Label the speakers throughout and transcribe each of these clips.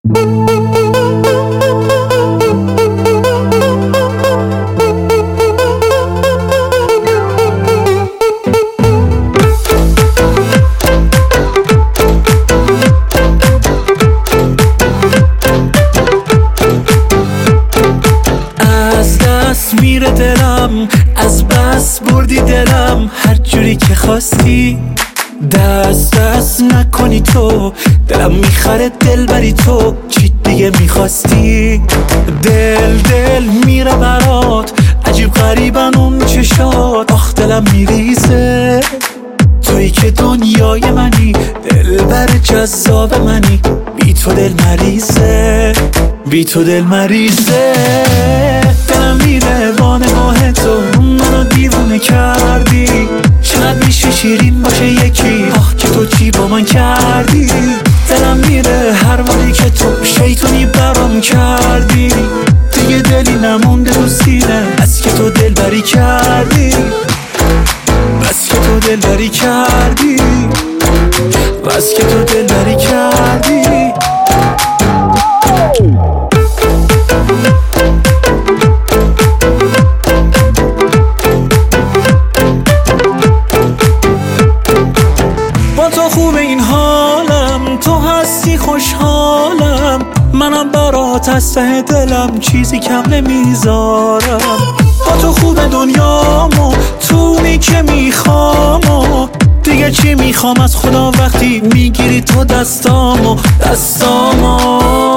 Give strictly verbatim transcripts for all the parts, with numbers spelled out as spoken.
Speaker 1: میره دلم، از بس بردی دلم، هر جوری که خواستی دست دست نکنی تو، دلم میخره دل بری تو، چی دیگه میخواستی؟ دل دل میره برات، عجیب غریبن اون چشات، آخ دلم میریزه، تویی که دنیای منی، دل بر جذاب منی، بی تو دل مریضه، بی تو دل مریضه. دلم میره با نگاه تو، منو دیوونه کردی، شاید میشه شیرین باشه یکی، آخ که تو چی با من کردی. دلم میره هر باری که تو شیطونی برام کردی، دیگه دلی نمونده رو سینه، از که تو دل بری کردی، بس که تو دل بری کردی، بس که تو دل بری کردی. با تو خوب این حالم، تو هستی خوشحالم، منم برات از ته دلم چیزی کم نمیذارم. با تو خوب دنیامو، تو اونی که میخوامو، دیگه چی میخوام از خدا وقتی میگیری تو دستامو دستامو.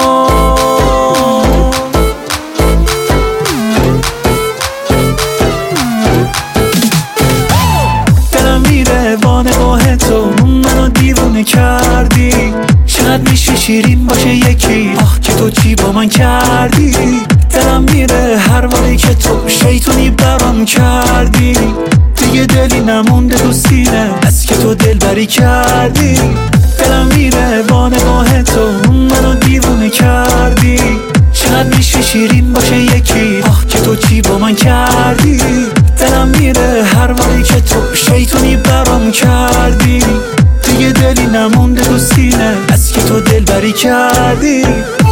Speaker 1: دلم میره با نگاه تو، منو دیوونه کردی، شاید میشه شیرین باشه یکی، آخ که تو چی با من کردی. دلم میره هر باری که تو شیطونی برام کردی، دیگه دلی نمونده رو سینه، از که تو دل بری کردی. دلم میره با نگاه تو، منو دیوونه کردی، شاید میشه شیرین باشه یکی، آخ که تو چی با من کردی. دلم میره هر باری که تو شیطونی برام کردی، دیگه دلی نمونده رو سینه، از که تو دل بری کردی.